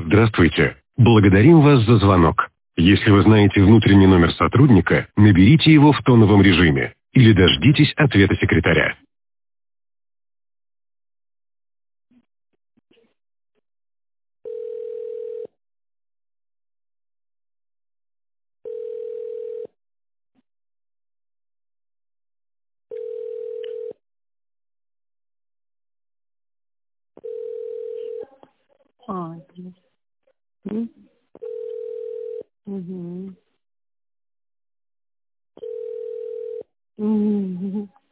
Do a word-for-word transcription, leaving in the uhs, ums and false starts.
Здравствуйте. Благодарим вас за звонок. Если вы знаете внутренний номер сотрудника, наберите его в тоновом режиме или дождитесь ответа секретаря. А, блин. М? Мгм. Мгм.